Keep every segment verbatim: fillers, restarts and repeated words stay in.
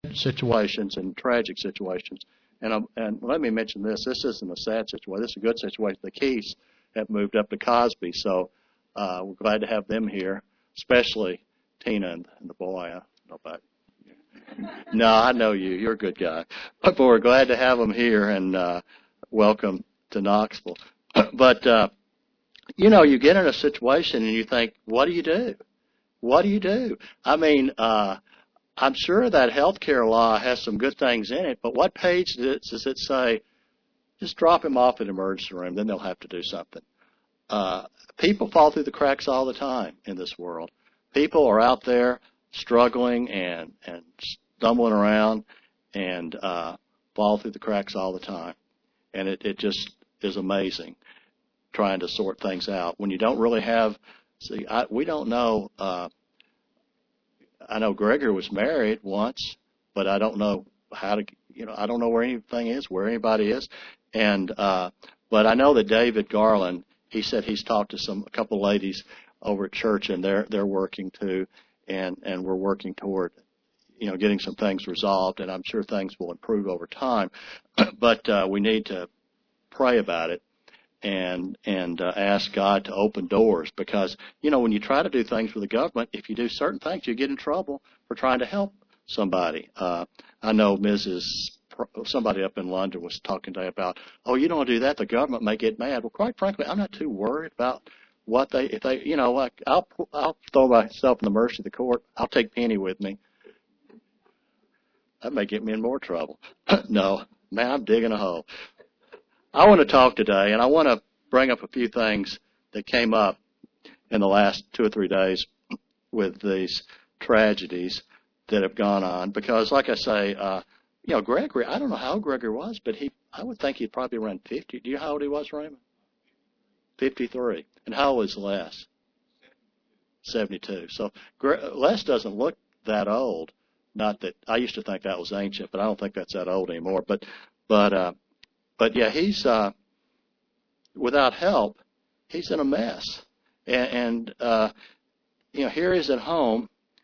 situations and tragic situations. And, um, and let me mention this. This isn't a sad situation. This is a good situation. The Keys have moved up to Cosby, so uh, we're glad to have them here, especially Tina and, and the boy. I don't know about you. No, I know you. You're a good guy. But we're glad to have them here, and uh, welcome to Knoxville. But, uh, you know, you get in a situation and you think, what do you do? What do you do? I mean, uh, I'm sure that health care law has some good things in it, but what page does it say, just drop him off in the emergency room, then they'll have to do something? Uh, people fall through the cracks all the time in this world. People are out there struggling and, and stumbling around and uh, fall through the cracks all the time. And it, it just is amazing trying to sort things out. When you don't really have, see, I, we don't know, uh, I know Gregory was married once, but I don't know how to, you know, I don't know where anything is, where anybody is. And, uh, but I know that David Garland, he said he's talked to some, a couple of ladies over at church, and they're, they're working too, and, and we're working toward, you know, getting some things resolved, and I'm sure things will improve over time. But, uh, we need to pray about it and and uh, ask God to open doors, because, you know, when you try to do things with the government, if you do certain things, you get in trouble for trying to help somebody. Uh, I know Missus Somebody up in London was talking today about, oh, you don't do that, the government may get mad. Well, quite frankly, I'm not too worried about what they, if they, you know, like, I'll, I'll throw myself in the mercy of the court. I'll take Penny with me. That may get me in more trouble. No, man, I'm digging a hole. I want to talk today, and I want to bring up a few things that came up in the last two or three days with these tragedies that have gone on. Because, like I say, uh, you know, Gregory, I don't know how old Gregory was, but he, I would think he'd probably around fifty. Do you know how old he was, Raymond? fifty-three. And how old is Les? seventy-two. So Les doesn't look that old. Not that I used to think that was ancient, but I don't think that's that old anymore. But, but, uh, But, yeah, he's, uh, without help, he's in a mess. And, and uh, you know, here he's at home,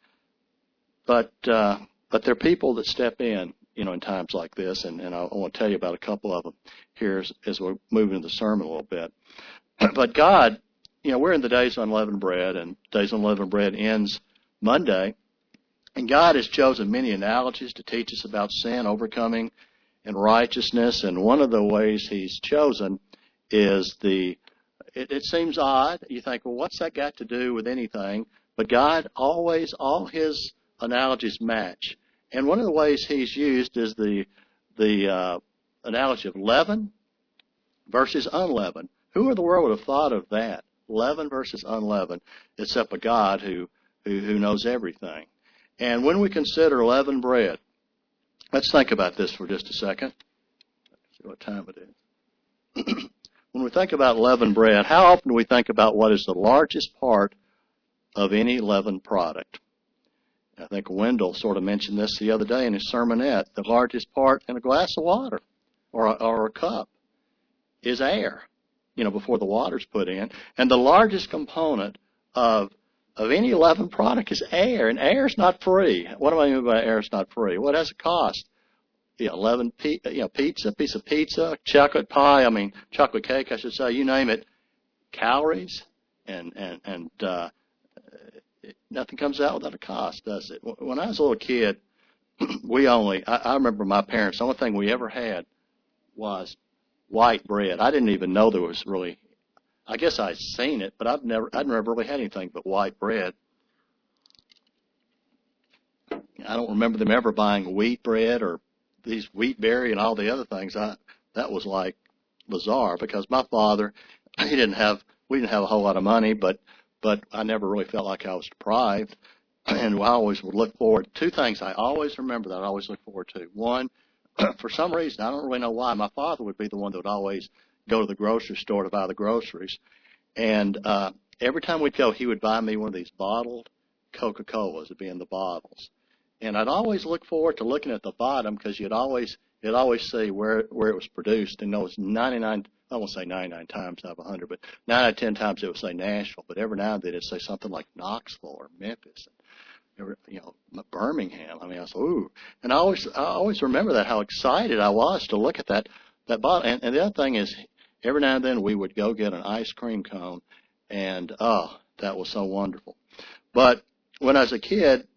but uh, but there are people that step in, you know, in times like this, and, and I, I want to tell you about a couple of them here as, as we're moving into the sermon a little bit. But God, you know, we're in the Days of Unleavened Bread, and Days of Unleavened Bread ends Monday, and God has chosen many analogies to teach us about sin, overcoming, and righteousness, and one of the ways he's chosen is the, it, it seems odd. You think, well, what's that got to do with anything? But God always, all his analogies match. And one of the ways he's used is the, the uh, analogy of leaven versus unleavened. Who in the world would have thought of that? Leaven versus unleavened, except a God who, who, who knows everything. And when we consider leavened bread, let's think about this for just a second. Let's see what time it is. When we think about leavened bread, how often do we think about what is the largest part of any leavened product? I think Wendell sort of mentioned this the other day in his sermonette. The largest part in a glass of water or a, or a cup is air, you know, before the water's put in. And the largest component of of any leavened product is air, and air is not free. What do I mean by air is not free? What does it cost? You know, leavened, you know, pizza, piece of pizza, chocolate pie. I mean, chocolate cake, I should say. You name it. Calories, and and and uh, nothing comes out without a cost, does it? When I was a little kid, we only. I, I remember my parents. The only thing we ever had was white bread. I didn't even know there was really. I guess I'd seen it, but I've never, I'd never really had anything but white bread. I don't remember them ever buying wheat bread or these wheat berry and all the other things. I, that was like bizarre because my father, he didn't have, we didn't have a whole lot of money, but, but I never really felt like I was deprived. And I always would look forward, two things I always remember that I always look forward to. One, for some reason, I don't really know why, my father would be the one that would always go to the grocery store to buy the groceries. And uh, every time we'd go, he would buy me one of these bottled Coca-Colas, it'd be in the bottles. And I'd always look forward to looking at the bottom because you'd always, you'd always see where, where it was produced. And it was ninety-nine, I won't say ninety-nine times out of one hundred, but nine out of ten times it would say Nashville. But every now and then it'd say something like Knoxville or Memphis. you know, Birmingham. I mean, I was, ooh. And I always, I always remember that, how excited I was to look at that, that bottle. And, and the other thing is, every now and then we would go get an ice cream cone, and, oh, that was so wonderful. But when I was a kid,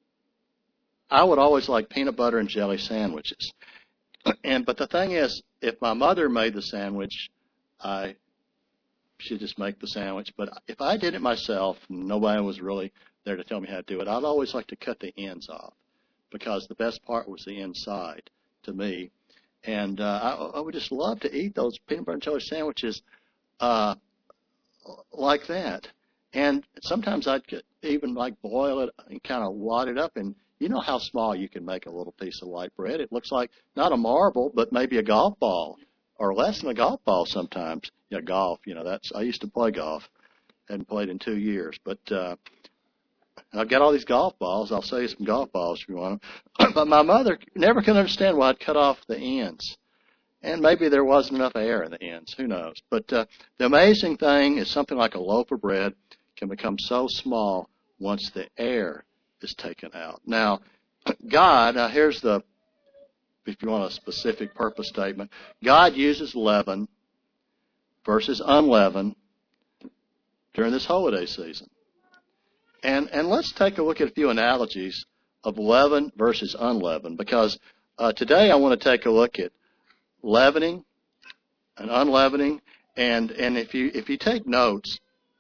I would always like peanut butter and jelly sandwiches. And, but the thing is, if my mother made the sandwich, I, she'd just make the sandwich. But if I did it myself, nobody was really there to tell me how to do it, I'd always like to cut the ends off, because the best part was the inside to me. And uh, I, I would just love to eat those peanut butter and jelly sandwiches uh, like that. And sometimes I'd get, even like boil it and kind of wad it up. And you know how small you can make a little piece of white bread. It looks like not a marble, but maybe a golf ball, or less than a golf ball sometimes. Yeah, golf, you know, that's, I used to play golf. Hadn't played in two years. But uh, I've got all these golf balls. I'll sell you some golf balls if you want them. But my mother never could understand why I'd cut off the ends. And maybe there wasn't enough air in the ends. Who knows? But uh, the amazing thing is something like a loaf of bread can become so small once the air is taken out. Now, God, now here's the, if you want a specific purpose statement, God uses leaven versus unleavened during this holiday season. And and let's take a look at a few analogies of leaven versus unleavened, because uh, today I want to take a look at leavening and unleavening. And and if you if you take notes,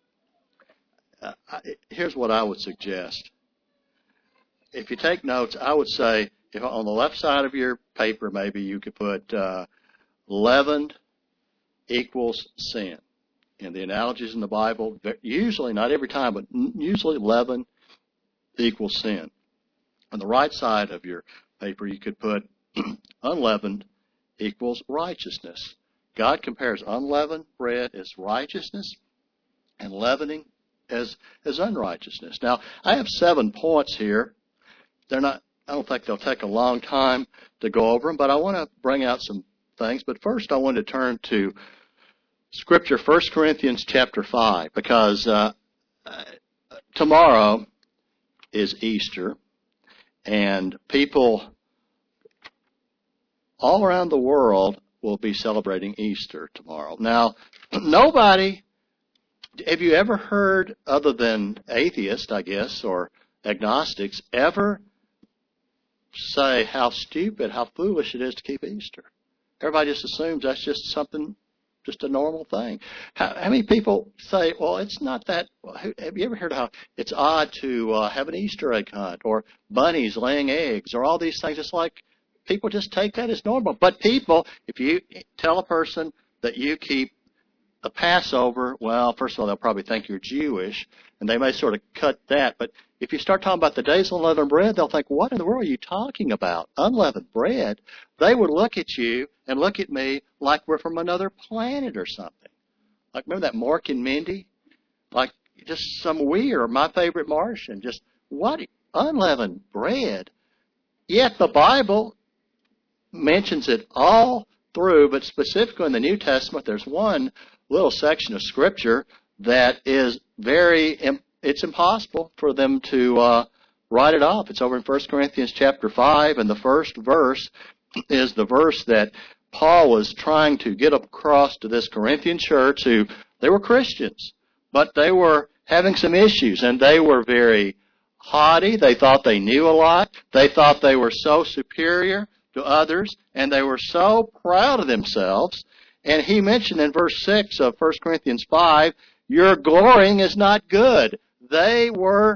uh, I, here's what I would suggest. If you take notes, I would say, if on the left side of your paper, maybe you could put uh, leavened equals sin. And the analogies in the Bible, usually, not every time, but usually leaven equals sin. On the right side of your paper, you could put unleavened equals righteousness. God compares unleavened bread as righteousness and leavening as, as unrighteousness. Now, I have seven points here. They're not, I don't think they'll take a long time to go over them, but I want to bring out some things. But first, I want to turn to Scripture, First Corinthians chapter five, because uh, tomorrow is Easter, and people all around the world will be celebrating Easter tomorrow. Now, nobody, have you ever heard, other than atheists, I guess, or agnostics, ever say how stupid, how foolish it is to keep Easter? Everybody just assumes that's just something, just a normal thing. How, how many people say, well, it's not that, have you ever heard how it's odd to uh, have an Easter egg hunt, or bunnies laying eggs, or all these things? It's like people just take that as normal. But people, if you tell a person that you keep the Passover, well, first of all, they'll probably think you're Jewish, and they may sort of cut that. But if you start talking about the days of unleavened bread, they'll think, what in the world are you talking about? Unleavened bread? They would look at you and look at me like we're from another planet or something. Like, remember that Mork and Mindy? Like, just some weird, My Favorite Martian. Just, what? Unleavened bread? Yet the Bible mentions it all through, but specifically in the New Testament, there's one little section of Scripture that is very, it's impossible for them to uh, write it off. It's over in First Corinthians chapter five, and the first verse is the verse that Paul was trying to get across to this Corinthian church, who, they were Christians, but they were having some issues, and they were very haughty. They thought they knew a lot. They thought they were so superior to others, and they were so proud of themselves. And he mentioned in verse six of First Corinthians five, your glorying is not good. They were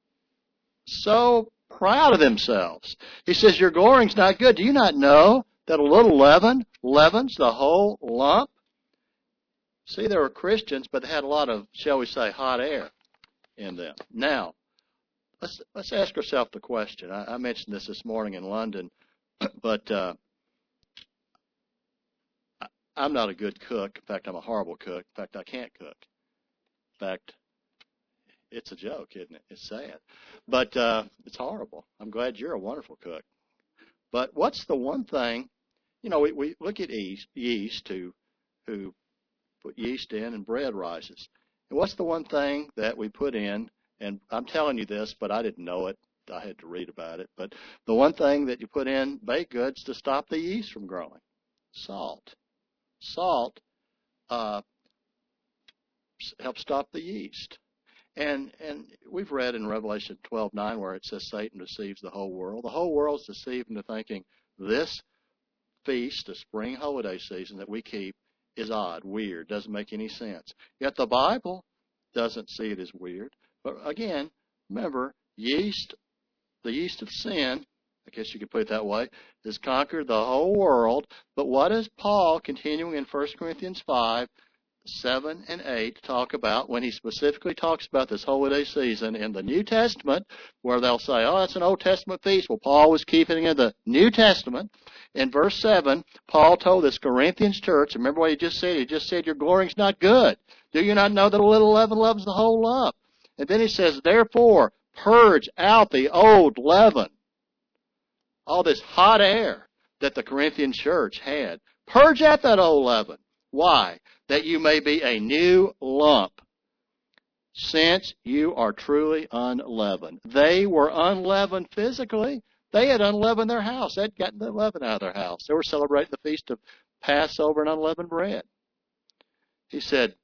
so proud of themselves. He says, your glorying's not good. Do you not know that a little leaven leavens the whole lump? See, they were Christians, but they had a lot of, shall we say, hot air in them. Now, let's let's ask ourselves the question. I, I mentioned this this morning in London, but uh, I, I'm not a good cook. In fact, I'm a horrible cook. In fact, I can't cook. In fact, it's a joke, isn't it? It's sad. But uh, it's horrible. I'm glad you're a wonderful cook. But what's the one thing, you know, we, we look at yeast, yeast who, who put yeast in and bread rises. And what's the one thing that we put in, and I'm telling you this, but I didn't know it I had to read about it. But the one thing that you put in baked goods to stop the yeast from growing, salt. Salt uh, helps stop the yeast. And and we've read in Revelation twelve nine where it says Satan deceives the whole world. The whole world's deceived into thinking this feast, the spring holiday season that we keep, is odd, weird, doesn't make any sense. Yet the Bible doesn't see it as weird. But again, remember, yeast, the yeast of sin, I guess you could put it that way, has conquered the whole world. But what is Paul, continuing in First Corinthians five, seven and eight, talk about when he specifically talks about this holiday season in the New Testament, where they'll say, oh, it's an Old Testament feast. Well, Paul was keeping it in the New Testament. In verse seven, Paul told this Corinthians church, remember what he just said? He just said, your glorying's not good. Do you not know that a little leaven leavens the whole lump? And then he says, therefore, purge out the old leaven. All this hot air that the Corinthian church had. Purge out that old leaven. Why? That you may be a new lump, since you are truly unleavened. They were unleavened physically. They had unleavened their house. They'd gotten the leaven out of their house. They were celebrating the feast of Passover and unleavened bread. He said,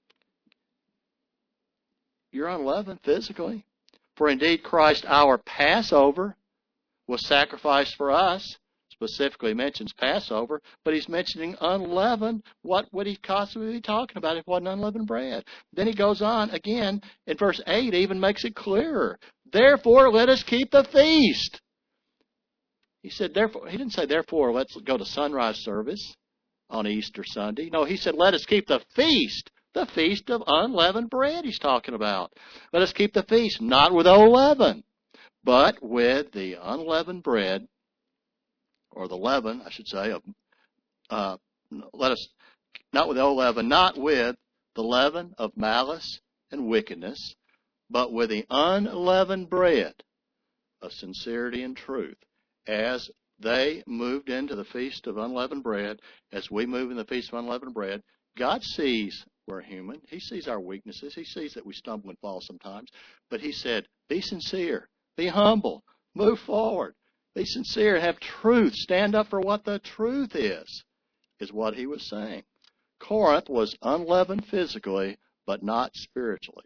you're unleavened physically. For indeed Christ, our Passover, was sacrificed for us. Specifically mentions Passover, but he's mentioning unleavened. What would he possibly be talking about if it wasn't unleavened bread? Then he goes on again in verse eight, even makes it clearer. Therefore, let us keep the feast. He said, therefore, he didn't say, therefore, let's go to sunrise service on Easter Sunday. No, he said, let us keep the feast, the feast of unleavened bread he's talking about. Let us keep the feast, not with old leaven, but with the unleavened bread, or the leaven, I should say, of, uh, let us, not with old leaven, not with the leaven of malice and wickedness, but with the unleavened bread of sincerity and truth. As they moved into the feast of unleavened bread, as we move in the feast of unleavened bread, God sees we're human. He sees our weaknesses. He sees that we stumble and fall sometimes. But he said, be sincere, be humble, move forward, be sincere, have truth, stand up for what the truth is, is what he was saying. Corinth was unleavened physically, but not spiritually.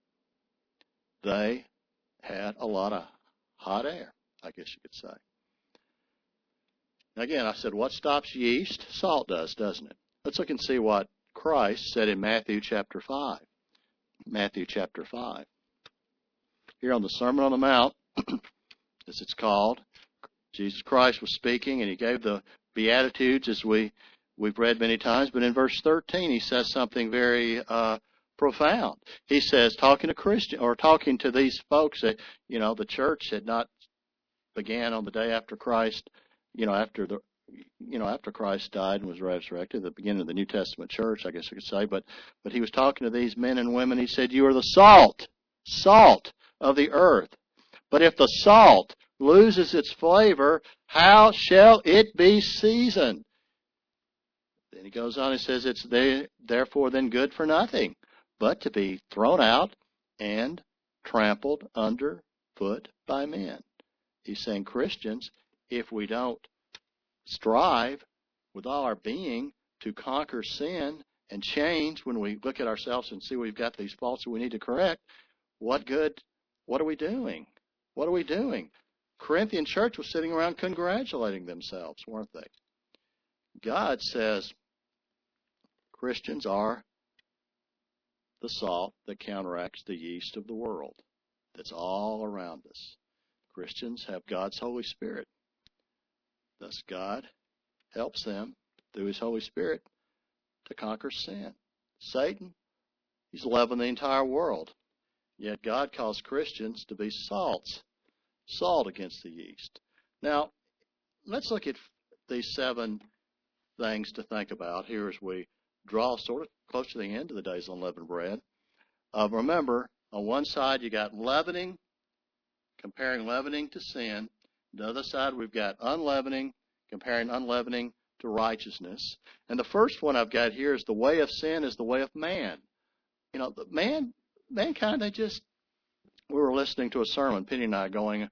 They had a lot of hot air, I guess you could say. Again, I said, what stops yeast? Salt does, doesn't it? Let's look and see what Christ said in Matthew chapter five. Matthew chapter five. Here on the Sermon on the Mount, as it's called, Jesus Christ was speaking, and he gave the Beatitudes, as we, we've read many times. But in verse thirteen, he says something very uh, profound. He says, talking to Christian, or talking to these folks that, you know, the church had not began on the day after Christ, you know, after the, you know, after Christ died and was resurrected, the beginning of the New Testament church, I guess I could say. But, but he was talking to these men and women. He said, you are the salt, salt of the earth. But if the salt loses its flavor, how shall it be seasoned? Then he goes on and says, it's there, therefore then good for nothing, but to be thrown out and trampled under foot by men. He's saying, Christians, if we don't strive with all our being to conquer sin and change when we look at ourselves and see we've got these faults that we need to correct, what good, what are we doing? What are we doing? Corinthian church was sitting around congratulating themselves, weren't they? God says Christians are the salt that counteracts the yeast of the world that's all around us. Christians have God's Holy Spirit. Thus God helps them through his Holy Spirit to conquer sin. Satan, he's leavened the entire world. Yet God calls Christians to be salts, salt against the yeast. Now, let's look at these seven things to think about here as we draw sort of close to the end of the days of unleavened bread. Uh, remember, on one side you got leavening, comparing leavening to sin. On the other side we've got unleavening, comparing unleavening to righteousness. And the first one I've got here is the way of sin is the way of man. You know, the man, mankind, they just, we were listening to a sermon, Penny and I, going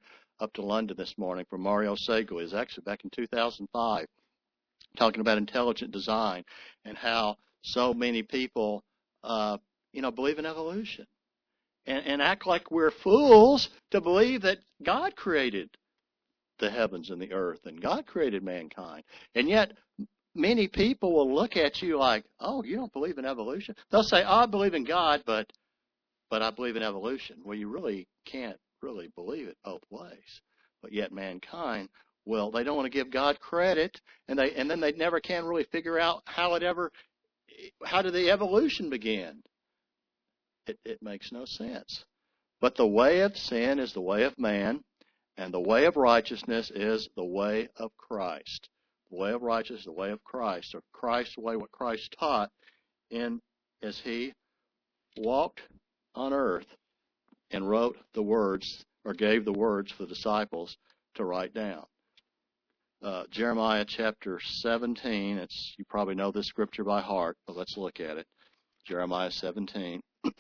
up to London this morning from Mario Segui. It's actually back in two thousand five, talking about intelligent design and how so many people, uh, you know, believe in evolution and, and act like we're fools to believe that God created the heavens and the earth and God created mankind. And yet many people will look at you like, oh, you don't believe in evolution? They'll say, oh, I believe in God, but but I believe in evolution. Well, you really can't really believe it both ways. But yet mankind, well, they don't want to give God credit, and they and then they never can really figure out how it ever, how did the evolution begin? It, it makes no sense. But the way of sin is the way of man, and the way of righteousness is the way of Christ. The way of righteousness is the way of Christ, or Christ, the way what Christ taught in as he walked on earth and wrote the words, or gave the words for the disciples to write down. Uh, Jeremiah chapter seventeen, it's, you probably know this scripture by heart, but let's look at it. Jeremiah seventeen.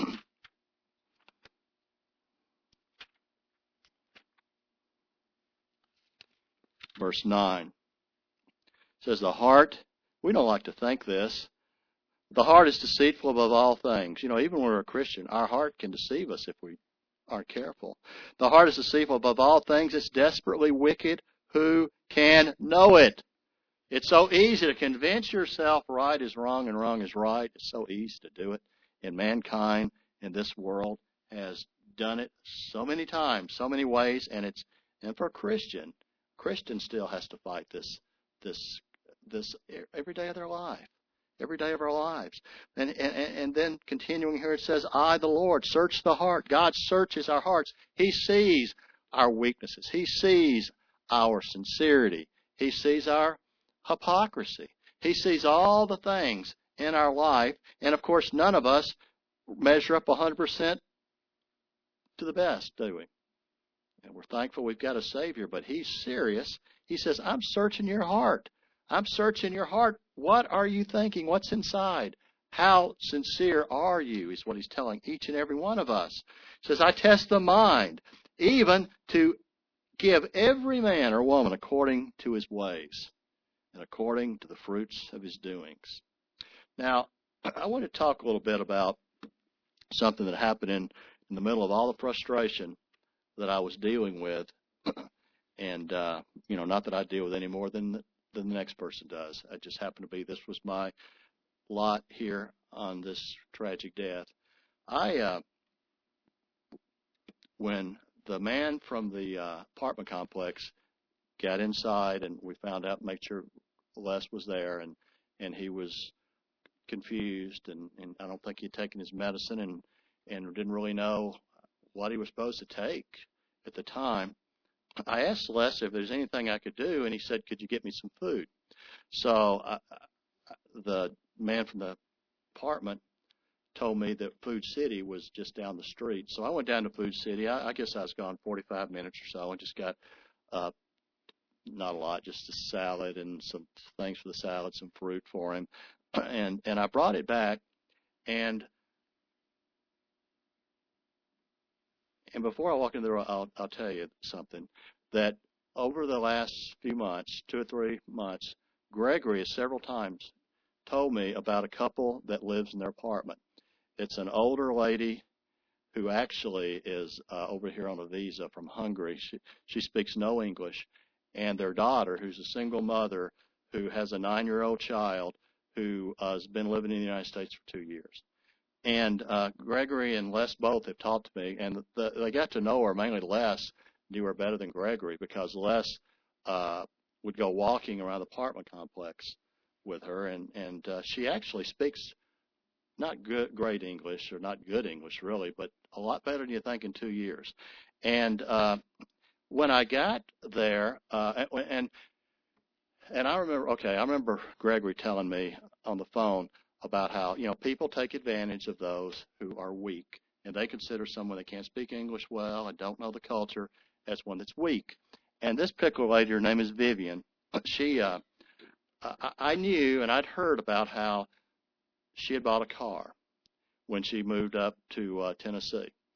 Verse nine. It says, the heart, we don't like to think this, the heart is deceitful above all things. You know, even when we're a Christian, our heart can deceive us if we aren't careful. The heart is deceitful above all things. It's desperately wicked. Who can know it? It's so easy to convince yourself right is wrong and wrong is right. It's so easy to do it. And mankind in this world has done it so many times, so many ways, and it's and for a Christian, Christian still has to fight this this this every day of their life. Every day of our lives. And, and, and then continuing here, it says, I, the Lord, search the heart. God searches our hearts. He sees our weaknesses. He sees our sincerity. He sees our hypocrisy. He sees all the things in our life. And, of course, none of us measure up one hundred percent to the best, do we? And we're thankful we've got a Savior, but He's serious. He says, I'm searching your heart. I'm searching your heart. What are you thinking? What's inside? How sincere are you, is what he's telling each and every one of us. He says, I test the mind, even to give every man or woman according to his ways and according to the fruits of his doings. Now, I want to talk a little bit about something that happened in, in the middle of all the frustration that I was dealing with. And, uh, you know, not that I deal with any more than the, than the next person does. It just happened to be this was my lot here on this tragic death. I, uh, when the man from the uh, apartment complex got inside and we found out, made sure Les was there, and, and he was confused, and, and I don't think he'd taken his medicine and, and didn't really know what he was supposed to take at the time. I asked Les if there's anything I could do, and he said, could you get me some food? So uh, the man from the apartment told me that Food City was just down the street. So I went down to Food City. I, I guess I was gone forty-five minutes or so and just got uh, not a lot, just a salad and some things for the salad, some fruit for him. And, and I brought it back, and And before I walk in there, I'll, I'll tell you something, that over the last few months, two or three months, Gregory has several times told me about a couple that lives in their apartment. It's an older lady who actually is uh, over here on a visa from Hungary. She, she speaks no English. And their daughter, who's a single mother, who has a nine-year-old child who uh, has been living in the United States for two years. And uh, Gregory and Les both have talked to me, and the, they got to know her. Mainly Les knew her better than Gregory, because Les uh, would go walking around the apartment complex with her, and, and uh, she actually speaks not good, great English, or not good English really, but a lot better than you think in two years. And uh, when I got there, uh, and and I remember, okay, I remember Gregory telling me on the phone about how, you know, people take advantage of those who are weak, and they consider someone that can't speak English well and don't know the culture as one that's weak. And this pickle lady, her name is Vivian, she, uh, I, I knew and I'd heard about how she had bought a car when she moved up to uh, Tennessee.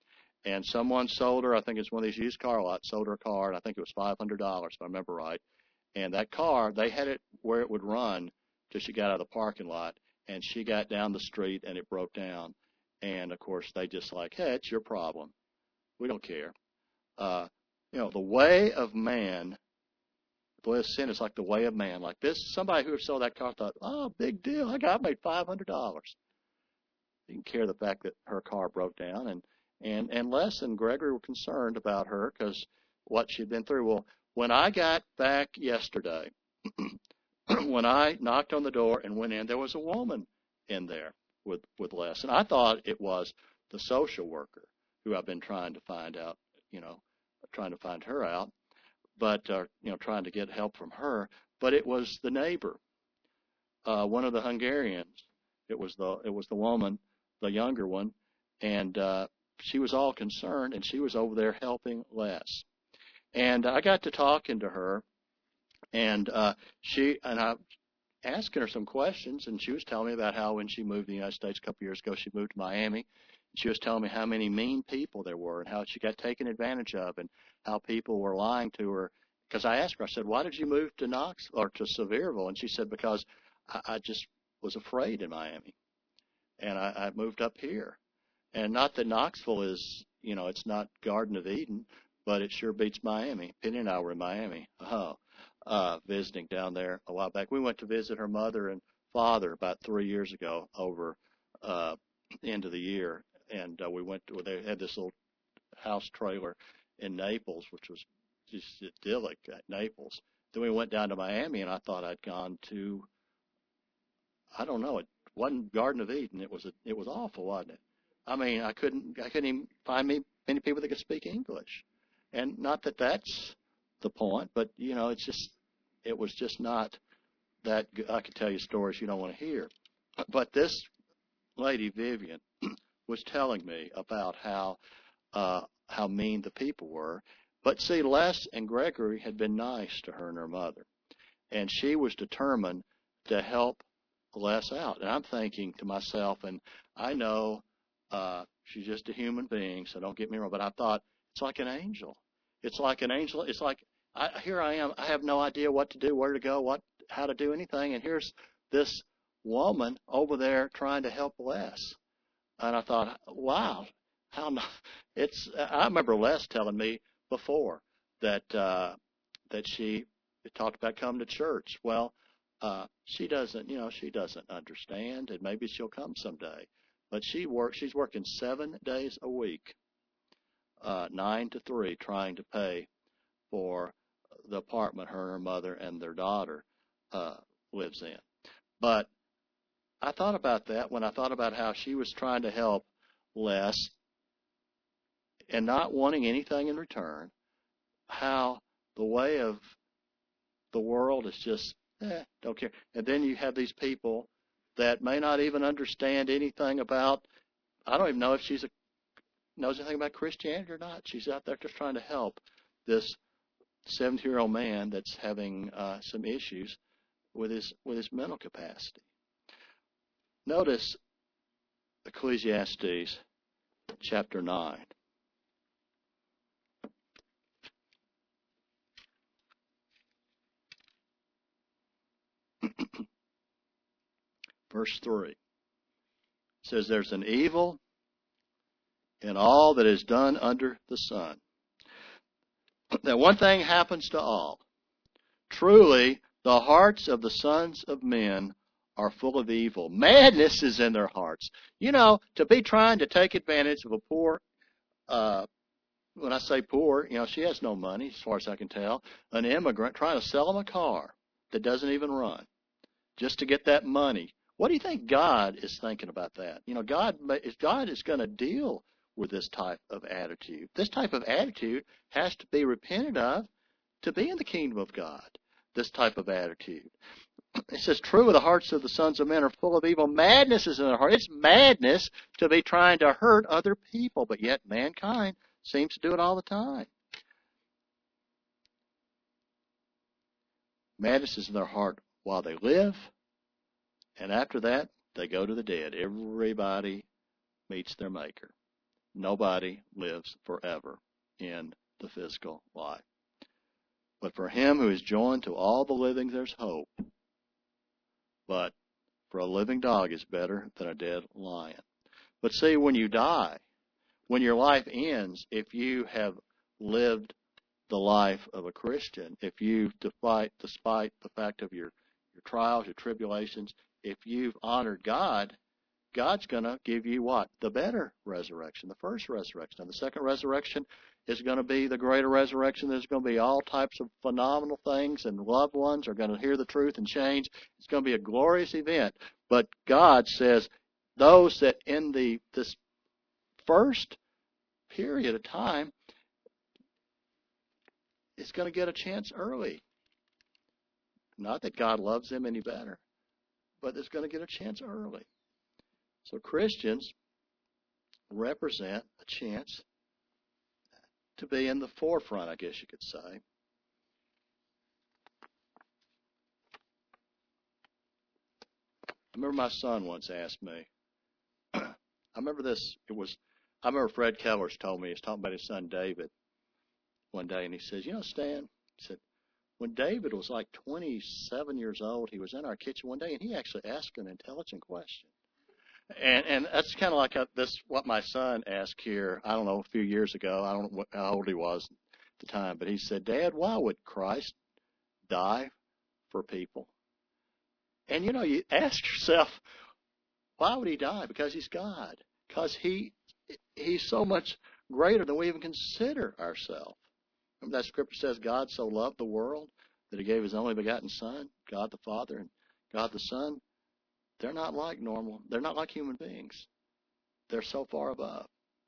And someone sold her, I think it's one of these used car lots, sold her a car, and I think it was five hundred dollars, if I remember right. And that car, they had it where it would run till she got out of the parking lot, and she got down the street and it broke down. And of course, they just like, hey, it's your problem. We don't care. Uh, you know, the way of man, the way of sin is like the way of man. Like this, somebody who sold that car thought, oh, big deal. I got I made five hundred dollars. Didn't care the fact that her car broke down. And, and, and Les and Gregory were concerned about her because what she'd been through. Well, when I got back yesterday, when I knocked on the door and went in, there was a woman in there with, with Les. And I thought it was the social worker who I've been trying to find out, you know, trying to find her out, but, uh, you know, trying to get help from her. But it was the neighbor, uh, one of the Hungarians. It was the, it was the woman, the younger one, and uh, she was all concerned, and she was over there helping Les. And I got to talking to her, and uh, she and I asking her some questions, and she was telling me about how when she moved to the United States a couple years ago, she moved to Miami. She was telling me how many mean people there were and how she got taken advantage of and how people were lying to her. Because I asked her, I said, why did you move to Knox or to Sevierville? And she said, because I, I just was afraid in Miami. And I, I moved up here. And not that Knoxville is, you know, it's not Garden of Eden, but it sure beats Miami. Penny and I were in Miami, oh, uh, visiting down there a while back. We went to visit her mother and father about three years ago over uh, the end of the year. And uh, we went to, they had this little house trailer in Naples, which was just idyllic at Naples. Then we went down to Miami, and I thought I'd gone to, I don't know, it wasn't Garden of Eden. It was a, it was awful, wasn't it? I mean, I couldn't I couldn't even find me many people that could speak English, and not that that's the point, but you know, it's just it was just not that good. I could tell you stories you don't want to hear, but this lady Vivian was telling me about how uh, how mean the people were. But see, Les and Gregory had been nice to her and her mother, and she was determined to help Les out. And I'm thinking to myself, and I know uh, she's just a human being, so don't get me wrong, but I thought, it's like an angel. It's like an angel. It's like, I, here I am. I have no idea what to do, where to go, what, how to do anything. And here's this woman over there trying to help Les. And I thought, wow, how not, it's, I remember Les telling me before that, uh, that she talked about coming to church. Well, uh, she doesn't, you know, she doesn't understand, and maybe she'll come someday. But she works, she's working seven days a week, uh, nine to three, trying to pay for the apartment her and her mother and their daughter, uh, lives in. But I thought about that when I thought about how she was trying to help Les and not wanting anything in return, how the way of the world is just, eh, don't care. And then you have these people that may not even understand anything about, I don't even know if she's a, knows anything about Christianity or not. She's out there just trying to help this seventy-year-old man that's having uh, some issues with his with his mental capacity. Notice Ecclesiastes chapter nine. Verse three. It says, there's an evil in all that is done under the sun. That one thing happens to all. Truly, the hearts of the sons of men are full of evil. Madness is in their hearts. You know, to be trying to take advantage of a poor, uh, when I say poor, you know, she has no money, as far as I can tell, an immigrant trying to sell him a car that doesn't even run just to get that money. What do you think God is thinking about that? You know, God, God is going to deal with this type of attitude. This type of attitude has to be repented of to be in the kingdom of God, this type of attitude. It says, true, the hearts of the sons of men are full of evil. Madness is in their heart. It's madness to be trying to hurt other people, but yet mankind seems to do it all the time. Madness is in their heart while they live, and after that, they go to the dead. Everybody meets their maker. nobody lives forever in the physical life. But for him who is joined to all the living, there's hope. But for a living dog is better than a dead lion. But see, when you die, when your life ends, if you have lived the life of a Christian, if you've, despite, despite the fact of your, your trials, your tribulations, if you've honored God, God's going to give you what? The better resurrection, the first resurrection. And the second resurrection is going to be the greater resurrection. There's going to be all types of phenomenal things, and loved ones are going to hear the truth and change. It's going to be a glorious event. But God says those that in the this first period of time is going to get a chance early. Not that God loves them any better, but it's going to get a chance early. So Christians represent a chance to be in the forefront, I guess you could say. I remember my son once asked me, I remember this, it was, I remember Fred Kellers told me, he was talking about his son David one day, and he says, you know, Stan, he said, when David was like twenty-seven years old, he was in our kitchen one day, and he actually asked an intelligent question. And and that's kind of like a, this what my son asked here, I don't know, a few years ago. I don't know what, how old he was at the time, but he said, Dad, why would Christ die for people? And, you know, you ask yourself, why would he die? Because he's God. Because he he's so much greater than we even consider ourselves. Remember that scripture says God so loved the world that he gave his only begotten Son, God the Father and God the Son. They're not like normal. They're not like human beings. They're so far above.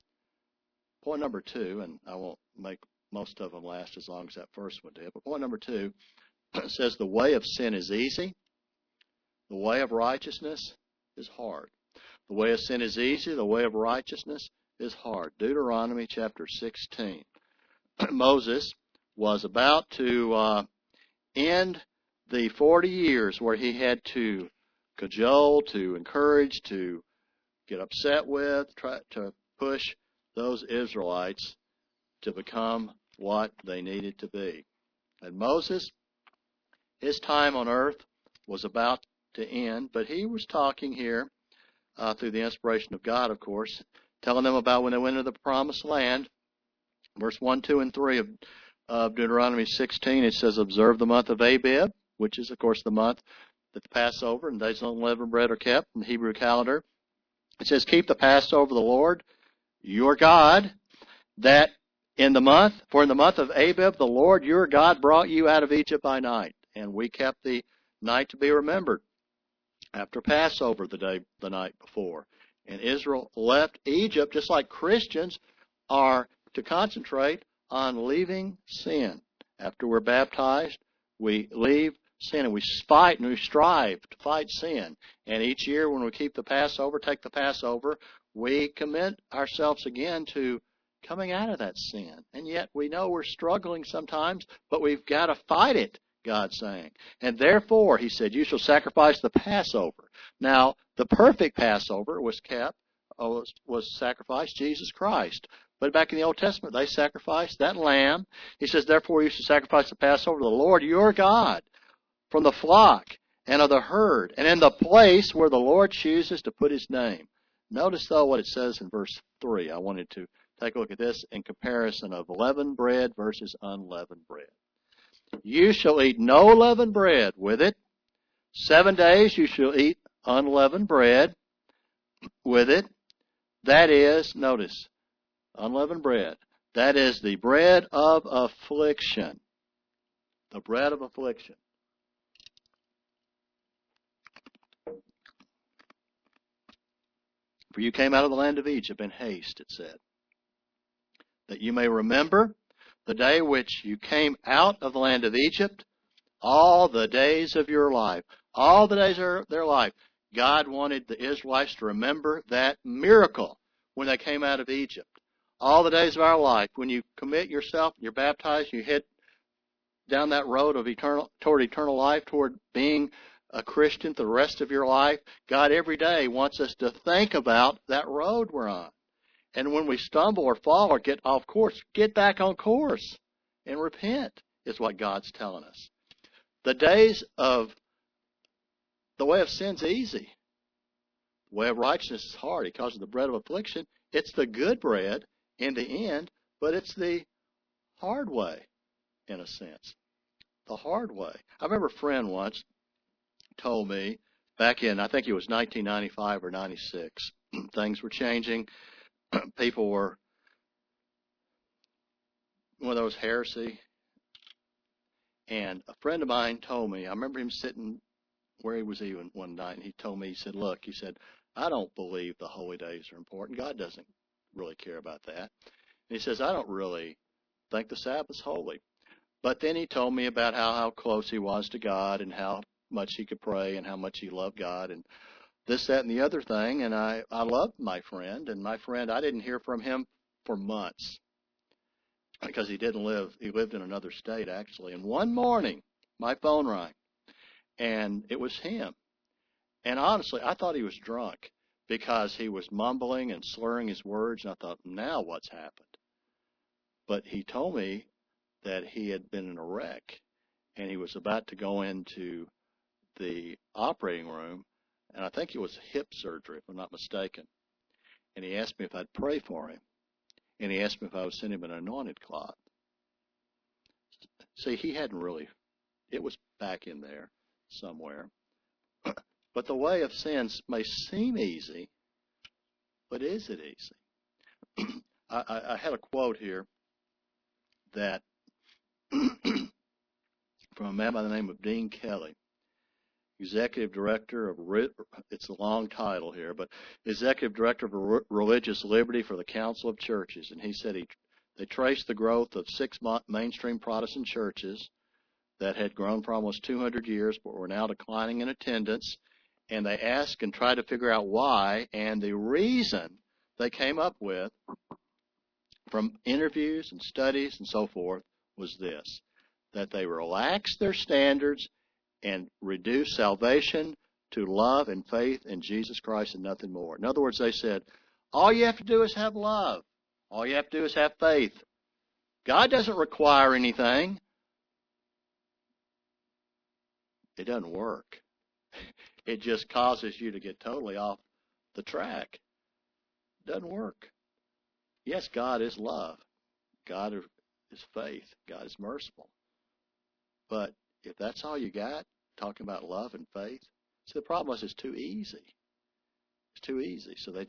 Point number two, and I won't make most of them last as long as that first one did, but point number two says the way of sin is easy. The way of righteousness is hard. The way of sin is easy. The way of righteousness is hard. Deuteronomy chapter sixteen. Moses was about to uh, end the forty years where he had to cajole, to encourage, to get upset with, try to push those Israelites to become what they needed to be. And Moses, his time on earth was about to end, but he was talking here uh, through the inspiration of God, of course, telling them about when they went into the promised land. Verse one, two, and three of, of Deuteronomy sixteen, it says, observe the month of Abib, which is, of course, the month that the Passover and days of unleavened bread are kept in the Hebrew calendar. It says, keep the Passover of the Lord, your God, that in the month, for in the month of Abib, the Lord your God brought you out of Egypt by night. And we kept the night to be remembered after Passover the day, the night before. And Israel left Egypt just like Christians are to concentrate on leaving sin. After we're baptized, we leave sin, and we fight and we strive to fight sin. And each year when we keep the Passover, take the Passover, we commit ourselves again to coming out of that sin. And yet we know we're struggling sometimes, but we've got to fight it, God's saying. And therefore, he said, you shall sacrifice the Passover. Now, the perfect Passover was kept, was, was sacrificed, Jesus Christ. But back in the Old Testament, they sacrificed that lamb. He says, therefore, you shall sacrifice the Passover to the Lord your God, from the flock and of the herd, and in the place where the Lord chooses to put his name. Notice, though, what it says in verse three. I wanted to take a look at this in comparison of leavened bread versus unleavened bread. You shall eat no leavened bread with it. Seven days you shall eat unleavened bread with it. That is, notice, unleavened bread. That is the bread of affliction. The bread of affliction. For you came out of the land of Egypt in haste, it said, that you may remember the day which you came out of the land of Egypt, all the days of your life. All the days of their life. God wanted the Israelites to remember that miracle when they came out of Egypt. All the days of our life, when you commit yourself, you're baptized, you head down that road of eternal, toward eternal life, toward being a Christian for the rest of your life, God every day wants us to think about that road we're on. And when we stumble or fall or get off course, get back on course and repent is what God's telling us. The days of the way of sin's easy. The way of righteousness is hard. He calls it the bread of affliction. It's the good bread in the end, but it's the hard way in a sense. The hard way. I remember a friend once told me back in, I think it was nineteen ninety-five or ninety-six, things were changing. People were, one of those heresy. And a friend of mine told me, I remember him sitting where he was even one night, and he told me, he said, look, he said, I don't believe the holy days are important. God doesn't really care about that. And he says, I don't really think the Sabbath's holy. But then he told me about how, how close he was to God and how much he could pray and how much he loved God and this, that, and the other thing. And I, I loved my friend. And my friend, I didn't hear from him for months because he didn't live, he lived in another state actually. And one morning, my phone rang and it was him. And honestly, I thought he was drunk because he was mumbling and slurring his words. And I thought, now what's happened? But he told me that he had been in a wreck and he was about to go into the operating room, and I think it was hip surgery, if I'm not mistaken. And he asked me if I'd pray for him, and he asked me if I would send him an anointed cloth. See, he hadn't really, it was back in there somewhere. But the way of sins may seem easy, but is it easy? I, I, I had a quote here that from a man by the name of Dean Kelly, Executive Director of, it's a long title here, but Executive Director of Religious Liberty for the Council of Churches. And he said he, they traced the growth of six mainstream Protestant churches that had grown for almost two hundred years, but were now declining in attendance. And they asked and tried to figure out why. And the reason they came up with from interviews and studies and so forth was this, that they relaxed their standards and reduced salvation to love and faith in Jesus Christ and nothing more. In other words, they said, all you have to do is have love. All you have to do is have faith. God doesn't require anything. It doesn't work. It just causes you to get totally off the track. It doesn't work. Yes, God is love. God is faith. God is merciful. But if that's all you got, talking about love and faith, see, the problem is it's too easy. It's too easy. So they